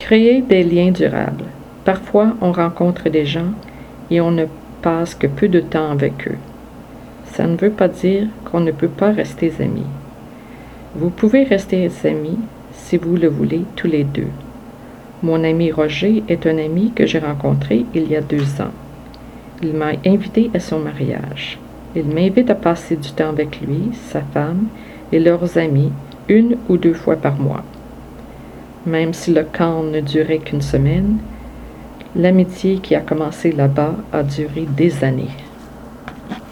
Créer des liens durables. Parfois, on rencontre des gens et on ne passe que peu de temps avec eux. Ça ne veut pas dire qu'on ne peut pas rester amis. Vous pouvez rester amis si vous le voulez tous les deux. Mon ami Roger est un ami que j'ai rencontré il y a 2 ans. Il m'a invité à son mariage. Il m'invite à passer du temps avec lui, sa femme et leurs amis 1 ou 2 fois par mois. Même si le camp ne durait qu'1 semaine, l'amitié qui a commencé là-bas a duré des années.